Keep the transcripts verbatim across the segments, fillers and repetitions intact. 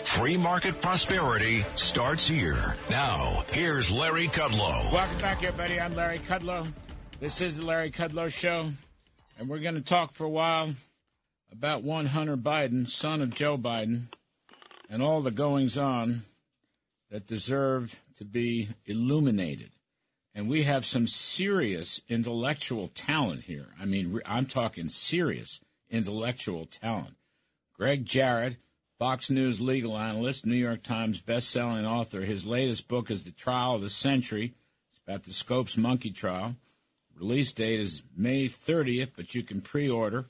Free market prosperity starts here. Now, here's Larry Kudlow. Welcome back, everybody. I'm Larry Kudlow. This is the Larry Kudlow Show, and we're going to talk for a while about one Hunter Biden, son of Joe Biden, and all the goings-on that deserve to be illuminated. And we have some serious intellectual talent here. I mean, I'm talking serious intellectual talent. Greg Jarrett, Fox News legal analyst, New York Times best-selling author. His latest book is The Trial of the Century. It's about the Scopes monkey trial. Release date is May thirtieth, but you can pre-order.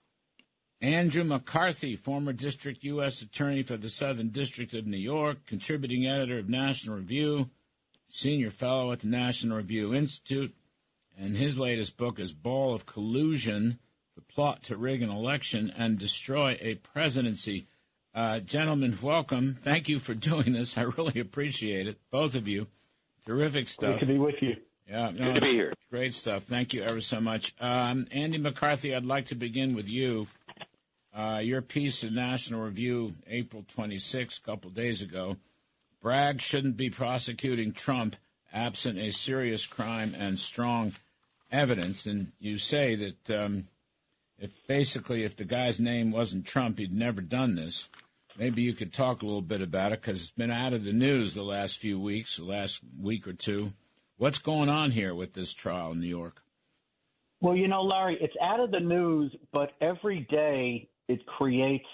Andrew McCarthy, former district U S attorney for the Southern District of New York, contributing editor of National Review, senior fellow at the National Review Institute, and his latest book is Ball of Collusion, The Plot to Rig an Election and Destroy a Presidency. Uh, gentlemen, welcome. Thank you for doing this. I really appreciate it, both of you. Terrific stuff. Good to be with you. Yeah, no, Good to be here. Great stuff. Thank you ever so much. Um, Andy McCarthy, I'd like to begin with you. Uh, your piece in National Review, April twenty-sixth, a couple days ago, Bragg shouldn't be prosecuting Trump absent a serious crime and strong evidence. And you say that um, if basically if the guy's name wasn't Trump, he'd never done this. Maybe you could talk a little bit about it because it's been out of the news the last few weeks, the last week or two. What's going on here with this trial in New York? Well, you know, Larry, it's out of the news, but every day it creates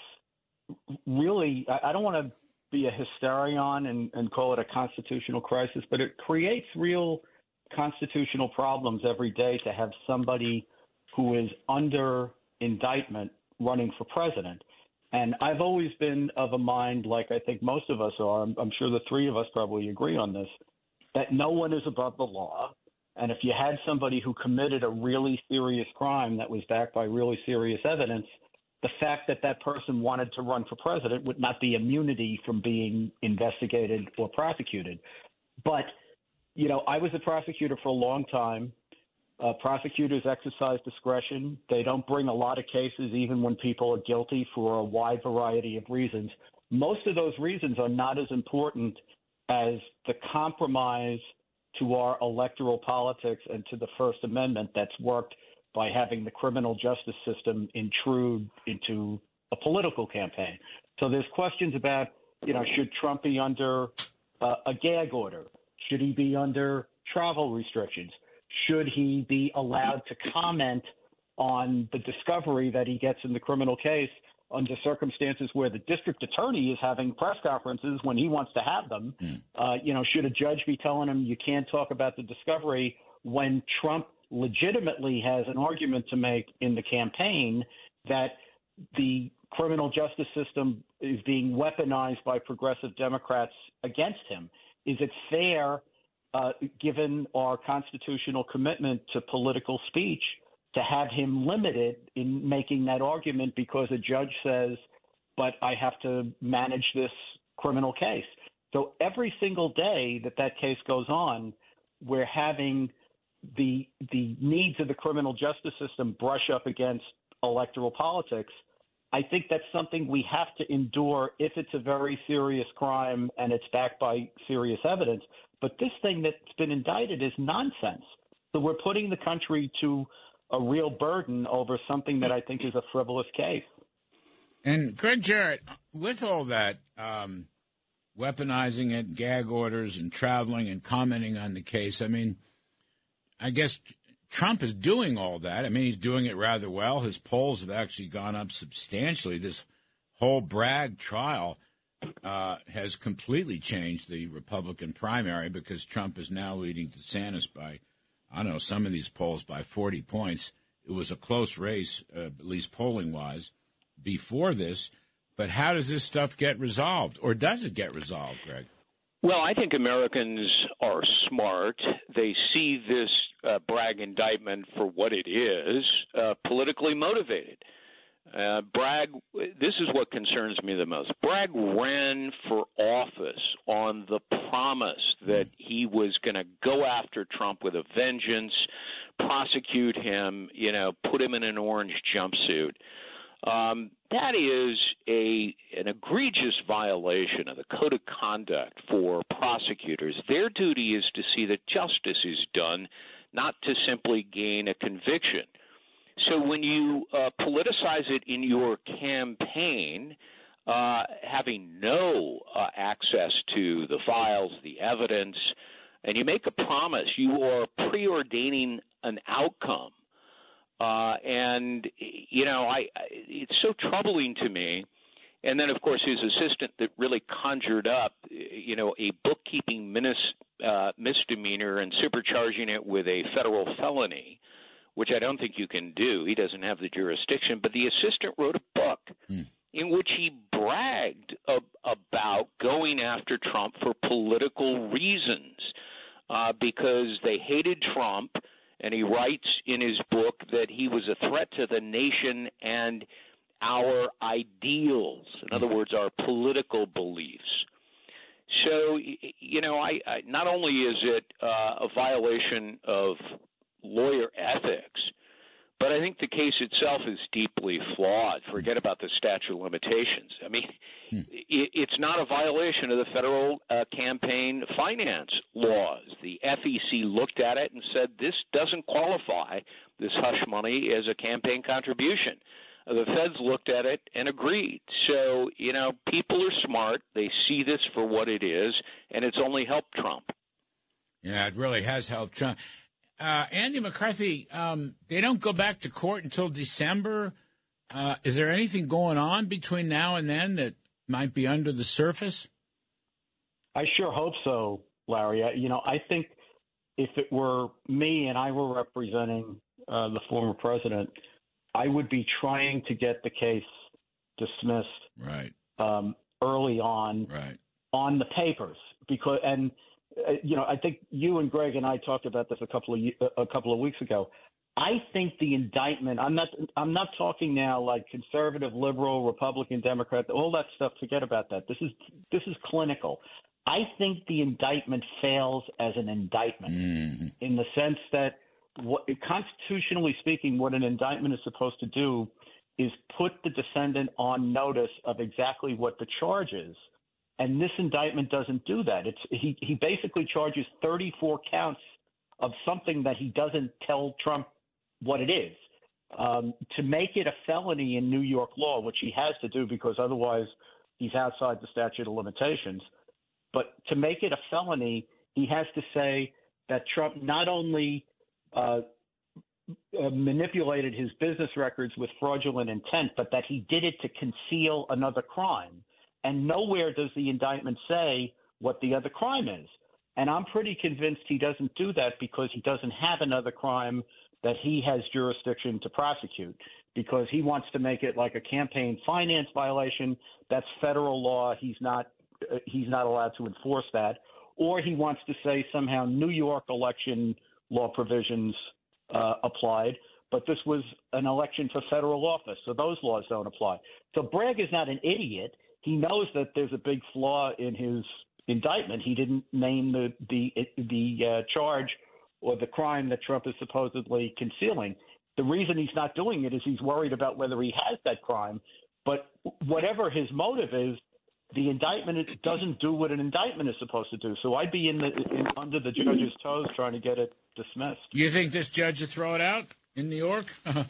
really, I don't want to be a hysterion and, and call it a constitutional crisis, but it creates real constitutional problems every day to have somebody who is under indictment running for president. And I've always been of a mind, like I think most of us are, I'm, I'm sure the three of us probably agree on this, that no one is above the law. And if you had somebody who committed a really serious crime that was backed by really serious evidence, the fact that that person wanted to run for president would not be immunity from being investigated or prosecuted. But, you know, I was a prosecutor for a long time. Uh, prosecutors exercise discretion. They don't bring a lot of cases, even when people are guilty, for a wide variety of reasons. Most of those reasons are not as important as the compromise to our electoral politics and to the First Amendment that's worked by having the criminal justice system intrude into a political campaign. So there's questions about, you know, should Trump be under uh, a gag order? Should he be under travel restrictions? Should he be allowed to comment on the discovery that he gets in the criminal case under circumstances where the district attorney is having press conferences when he wants to have them? Mm. Uh, you know, should a judge be telling him you can't talk about the discovery when Trump legitimately has an argument to make in the campaign that the criminal justice system is being weaponized by progressive Democrats against him? Is it fair, uh, given our constitutional commitment to political speech, to have him limited in making that argument because a judge says, but I have to manage this criminal case? So every single day that that case goes on, we're having the the needs of the criminal justice system brush up against electoral politics. I think that's something we have to endure if it's a very serious crime and it's backed by serious evidence. But this thing that's been indicted is nonsense. So we're putting the country to a real burden over something that I think is a frivolous case. And Greg Jarrett, with all that um, weaponizing it, gag orders and traveling and commenting on the case, I mean, I guess Trump is doing all that. I mean, he's doing it rather well. His polls have actually gone up substantially. This whole Bragg trial uh, has completely changed the Republican primary because Trump is now leading DeSantis by, I don't know, some of these polls by forty points. It was a close race, uh, at least polling-wise, before this. But how does this stuff get resolved? Or does it get resolved, Greg? Well, I think Americans are smart. They see this uh, Bragg indictment for what it is, uh, politically motivated. Uh, Bragg, this is what concerns me the most. Bragg ran for office on the promise that he was going to go after Trump with a vengeance, prosecute him, you know, put him in an orange jumpsuit. Um, that is a an egregious violation of the code of conduct for prosecutors. Their duty is to see that justice is done, not to simply gain a conviction. So when you uh, politicize it in your campaign, uh, having no uh, access to the files, the evidence, and you make a promise, you are preordaining an outcome. Uh, and, you know, I, I it's so troubling to me. And then, of course, his assistant that really conjured up, you know, a bookkeeping minis, uh, misdemeanor and supercharging it with a federal felony, which I don't think you can do. He doesn't have the jurisdiction. But the assistant wrote a book mm. in which he bragged ab- about going after Trump for political reasons uh, because they hated Trump. And he writes in his book that he was a threat to the nation and our ideals, in other words, our political beliefs. So, you know, I, I not only is it uh, a violation of lawyer ethics, but I think the case itself is deeply flawed. Forget about the statute of limitations. I mean, hmm. it, it's not a violation of the federal uh, campaign finance laws. The F E C looked at it and said this doesn't qualify, this hush money, as a campaign contribution. Uh, the feds looked at it and agreed. So, you know, people are smart. They see this for what it is, and it's only helped Trump. Yeah, it really has helped Trump. Uh, Andy McCarthy, um, they don't go back to court until December. Uh, is there anything going on between now and then that might be under the surface? I sure hope so, Larry. I, you know, I think if it were me and I were representing uh, the former president, I would be trying to get the case dismissed right um, early on right. on the papers because and. Uh, you know, I think you and Greg and I talked about this a couple of a couple of weeks ago. I think the indictment. I'm not. I'm not talking now like conservative, liberal, Republican, Democrat, all that stuff. Forget about that. This is this is clinical. I think the indictment fails as an indictment mm-hmm. in the sense that, what, constitutionally speaking, what an indictment is supposed to do is put the defendant on notice of exactly what the charge is. And this indictment doesn't do that. It's he, he basically charges thirty-four counts of something that he doesn't tell Trump what it is. Um, to make it a felony in New York law, which he has to do because otherwise he's outside the statute of limitations, but to make it a felony, he has to say that Trump not only uh, uh, manipulated his business records with fraudulent intent, but that he did it to conceal another crime. And nowhere does the indictment say what the other crime is. And I'm pretty convinced he doesn't do that because he doesn't have another crime that he has jurisdiction to prosecute, because he wants to make it like a campaign finance violation. That's federal law. He's not uh, he's not allowed to enforce that. Or he wants to say somehow New York election law provisions uh, applied, but this was an election for federal office, so those laws don't apply. So Bragg is not an idiot. He knows that there's a big flaw in his indictment. He didn't name the the the uh, charge or the crime that Trump is supposedly concealing. The reason he's not doing it is he's worried about whether he has that crime. But whatever his motive is, the indictment doesn't do what an indictment is supposed to do. So I'd be in the in, under the judge's toes trying to get it dismissed. You think this judge would throw it out in New York?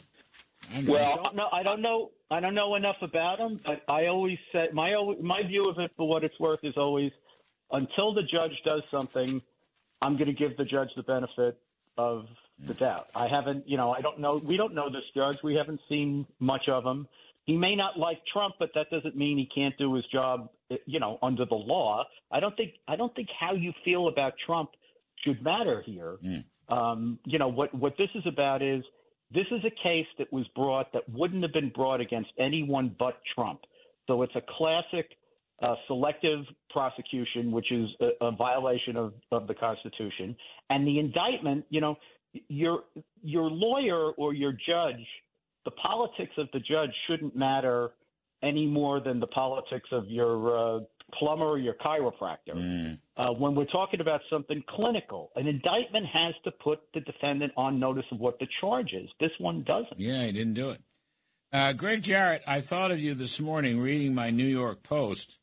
Well, I don't know. I don't know. I don't know enough about him, but I always say my my view of it, for what it's worth, is always until the judge does something, I'm going to give the judge the benefit of the doubt. I haven't, you know, I don't know. We don't know this judge. We haven't seen much of him. He may not like Trump, but that doesn't mean he can't do his job, you know, under the law. I don't think I don't think how you feel about Trump should matter here. Mm. Um, you know, what what this is about is this is a case that was brought that wouldn't have been brought against anyone but Trump. So it's a classic uh, selective prosecution, which is a, a violation of, of the Constitution. And the indictment, you know, your your lawyer or your judge, the politics of the judge shouldn't matter any more than the politics of your uh, plumber or your chiropractor. Mm. Uh, when we're talking about something clinical, an indictment has to put the defendant on notice of what the charge is. This one doesn't. Yeah, he didn't do it. Uh, Greg Jarrett, I thought of you this morning reading my New York Post,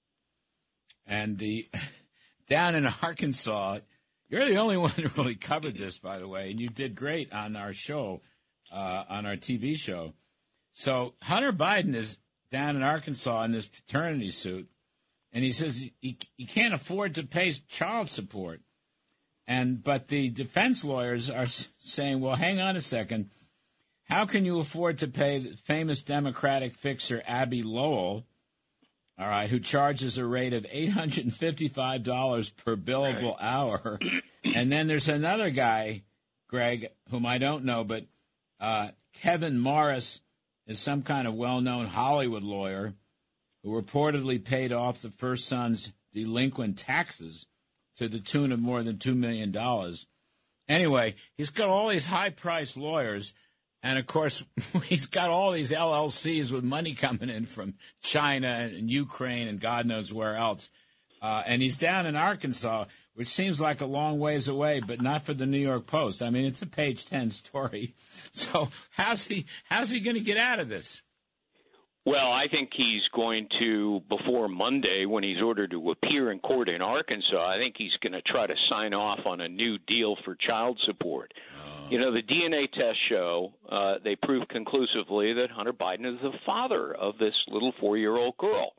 and the down in Arkansas, you're the only one who really covered this, by the way, and you did great on our show, uh, on our T V show. So Hunter Biden is down in Arkansas in this paternity suit, and he says he, he can't afford to pay child support. And but the defense lawyers are saying, well, hang on a second. How can you afford to pay the famous Democratic fixer Abby Lowell, all right, who charges a rate of eight hundred fifty-five dollars per billable hour? And then there's another guy, Greg, whom I don't know, but uh, Kevin Morris is some kind of well-known Hollywood lawyer who reportedly paid off the first son's delinquent taxes to the tune of more than two million dollars. Anyway, he's got all these high-priced lawyers. And, of course, he's got all these L L Cs with money coming in from China and Ukraine and God knows where else. Uh, and he's down in Arkansas, which seems like a long ways away, but not for the New York Post. I mean, it's a page ten story. So how's he how's he going to get out of this? Well, I think he's going to, before Monday, when he's ordered to appear in court in Arkansas, I think he's going to try to sign off on a new deal for child support. Oh. You know, the D N A tests show, uh, they prove conclusively that Hunter Biden is the father of this little four-year-old girl.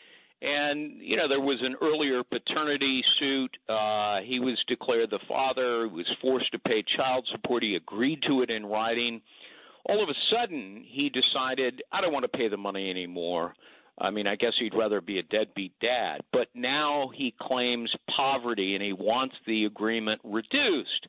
And, you know, there was an earlier paternity suit. Uh, he was declared the father. He was forced to pay child support. He agreed to it in writing. All of a sudden, he decided, I don't want to pay the money anymore. I mean, I guess he'd rather be a deadbeat dad. But now he claims poverty, and he wants the agreement reduced.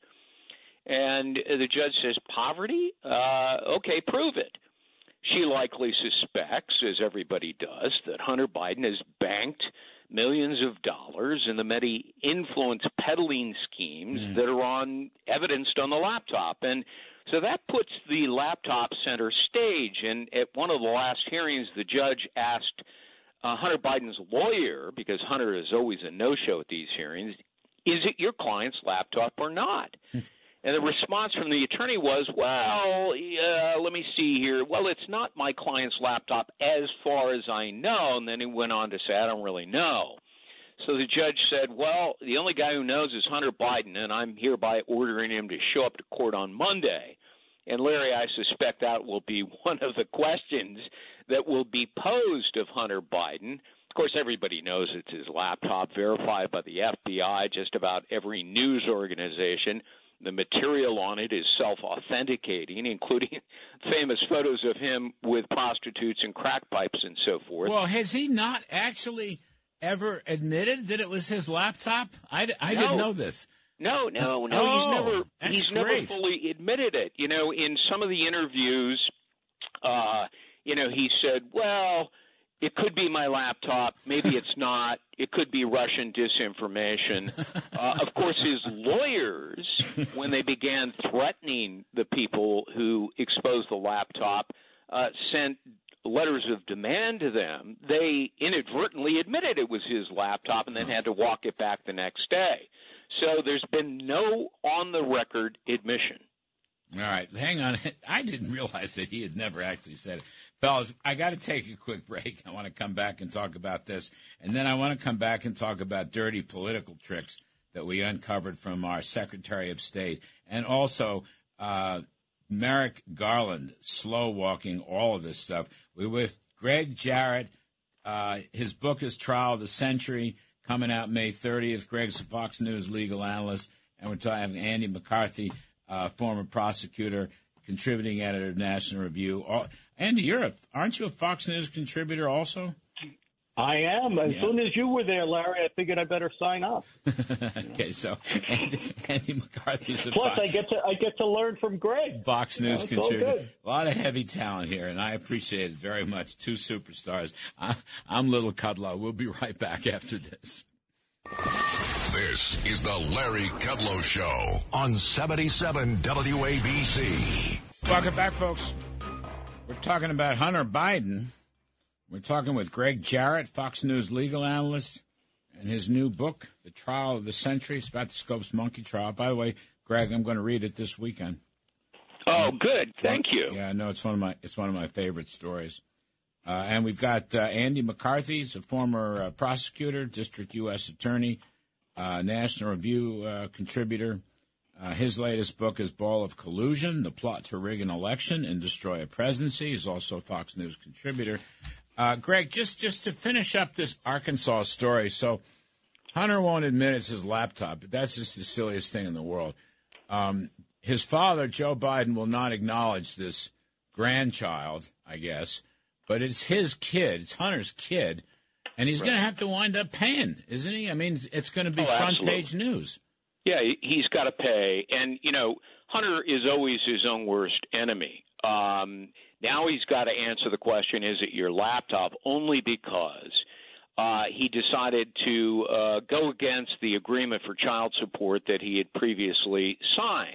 And the judge says, poverty? Uh, okay, prove it. She likely suspects, as everybody does, that Hunter Biden has banked millions of dollars in the many influence peddling schemes mm. that are on evidenced on the laptop. And so that puts the laptop center stage. And at one of the last hearings, the judge asked uh, Hunter Biden's lawyer, because Hunter is always a no-show at these hearings, is it your client's laptop or not? And the response from the attorney was, well, uh, let me see here. Well, it's not my client's laptop as far as I know. And then he went on to say, I don't really know. So the judge said, well, the only guy who knows is Hunter Biden, and I'm hereby ordering him to show up to court on Monday. And, Larry, I suspect that will be one of the questions that will be posed of Hunter Biden. Of course, everybody knows it's his laptop, verified by the F B I, just about every news organization. The material on it is self-authenticating, including famous photos of him with prostitutes and crack pipes and so forth. Well, has he not actually ever admitted that it was his laptop? I, I no. didn't know this. No, no, no. Oh, he's never that's he's great. never fully admitted it. You know, in some of the interviews, uh, you know, he said, well, it could be my laptop. Maybe it's not. It could be Russian disinformation. Uh, of course, his lawyers, when they began threatening the people who exposed the laptop, uh, sent letters of demand to them. They inadvertently admitted it was his laptop and then had to walk it back the next day. So there's been no on-the-record admission. All right, hang on. I didn't realize that he had never actually said it. Fellas, I got to take a quick break. I want to come back and talk about this. And then I want to come back and talk about dirty political tricks that we uncovered from our Secretary of State. And also uh, Merrick Garland slow-walking all of this stuff. We're with Greg Jarrett. Uh, his book is Trial of the Century, coming out May thirtieth. Greg's a Fox News legal analyst. And we're talking Andy McCarthy, uh, former prosecutor, contributing editor of National Review. All, Andy, you're a, aren't you a Fox News contributor also? I am. As yeah. soon as you were there, Larry, I figured I better sign up. Okay, so Andy, Andy McCarthy's a Plus, Fox, I get to I get to learn from Greg. Fox News you know, contributor. A lot of heavy talent here, and I appreciate it very much. Two superstars. I, I'm Little Kudlow. We'll be right back after this. This is the Larry Kudlow Show on seventy-seven W A B C. Welcome back, folks. We're talking about Hunter Biden. We're talking with Greg Jarrett, Fox News legal analyst, and his new book, The Trial of the Century. It's about the Scopes Monkey trial. By the way, Greg, I'm going to read it this weekend. Oh, good. Thank you. Yeah, no, it's one of my it's one of my favorite stories. Uh, and we've got uh, Andy McCarthy, he's a former uh, prosecutor, district U S attorney, uh, National Review uh, contributor. Uh, his latest book is Ball of Collusion, The Plot to Rig an Election and Destroy a Presidency. He's also a Fox News contributor. Uh, Greg, just, just to finish up this Arkansas story, so Hunter won't admit it's his laptop, but that's just the silliest thing in the world. Um, his father, Joe Biden, will not acknowledge this grandchild, I guess, but it's his kid. It's Hunter's kid, and he's right. going to have to wind up paying, isn't he? I mean, it's going to be oh, front-page news. Yeah, he's got to pay. And, you know, Hunter is always his own worst enemy. Um, now he's got to answer the question, is it your laptop, only because uh, he decided to uh, go against the agreement for child support that he had previously signed.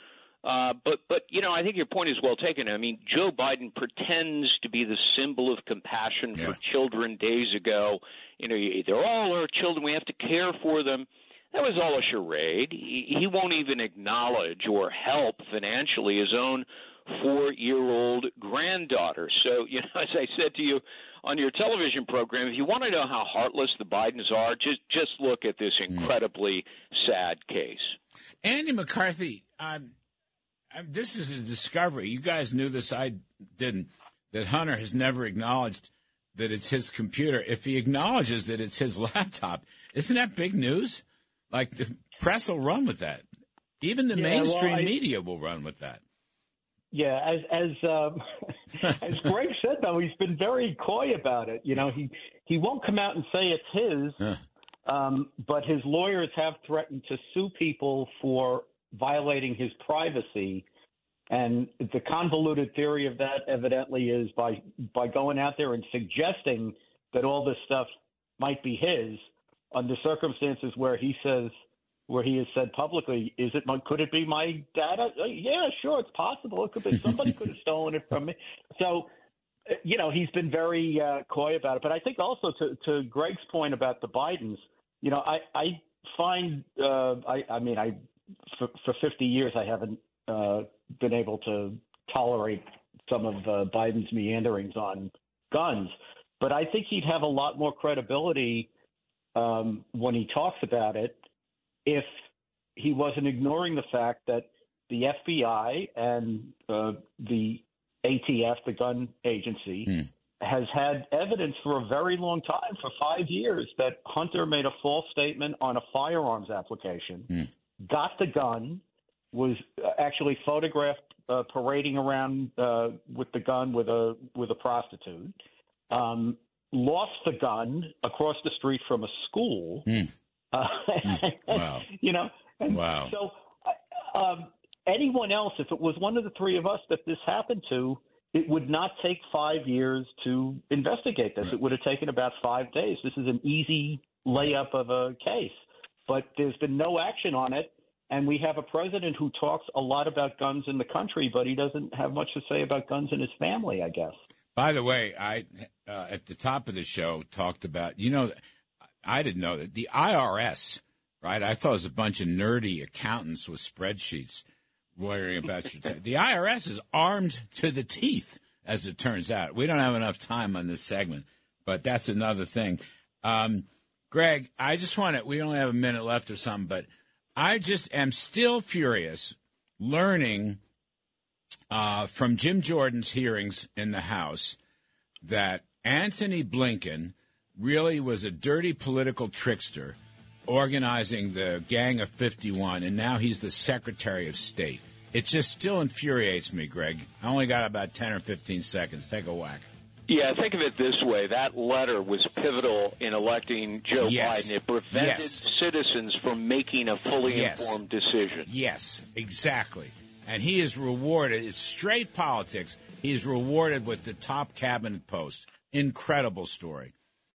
Uh, but, but you know, I think your point is well taken. I mean, Joe Biden pretends to be the symbol of compassion yeah. for children days ago. You know, they're all our children. We have to care for them. That was all a charade. He, he won't even acknowledge or help financially his own four-year-old granddaughter. So, you know, as I said to you on your television program, if you want to know how heartless the Bidens are, just just look at this incredibly mm. sad case. Andy McCarthy, um, this is a discovery. You guys knew this. I didn't. That Hunter has never acknowledged that it's his computer. If he acknowledges that it's his laptop, isn't that big news? Like, the press will run with that. Even the yeah, mainstream well, I, media will run with that. Yeah, as as um, as Greg said, though, he's been very coy about it. You know, he he won't come out and say it's his, huh. um, but his lawyers have threatened to sue people for violating his privacy. And the convoluted theory of that, evidently, is by by going out there and suggesting that all this stuff might be his, under circumstances where he says, where he has said publicly, is it my, could it be my data? Yeah, sure, it's possible. It could be somebody could have stolen it from me. So, you know, he's been very uh, coy about it. But I think also to, to Greg's point about the Bidens, you know, I I find uh, I I mean I for, for fifty years I haven't uh, been able to tolerate some of uh, Biden's meanderings on guns, but I think he'd have a lot more credibility Um, when he talks about it, if he wasn't ignoring the fact that the F B I and uh, the A T F, the gun agency, mm. has had evidence for a very long time, for five years, that Hunter made a false statement on a firearms application, mm. got the gun, was actually photographed uh, parading around uh, with the gun with a with a prostitute. Um, lost the gun across the street from a school. Mm. Uh, mm. Wow. You know, and wow. so um, anyone else, if it was one of the three of us that this happened to, it would not take five years to investigate this. Right. It would have taken about five days. This is an easy layup of a case, but there's been no action on it. And we have a president who talks a lot about guns in the country, but he doesn't have much to say about guns in his family, I guess. By the way, I uh, at the top of the show talked about, you know, I didn't know that the I R S, right? I thought it was a bunch of nerdy accountants with spreadsheets worrying about your t- the I R S is armed to the teeth, as it turns out. We don't have enough time on this segment, but that's another thing. Um, Greg, I just want to, we only have a minute left or something, but I just am still furious learning uh, from Jim Jordan's hearings in the House that Anthony Blinken really was a dirty political trickster organizing the Gang of fifty-one, and now he's the Secretary of State. It just still infuriates me, Greg. I only got about ten or fifteen seconds. Take a whack. Yeah, think of it this way. That letter was pivotal in electing Joe yes. Biden. It prevented yes. citizens from making a fully yes. informed decision. Yes, exactly. And he is rewarded. It's straight politics. He is rewarded with the top cabinet post. Incredible story.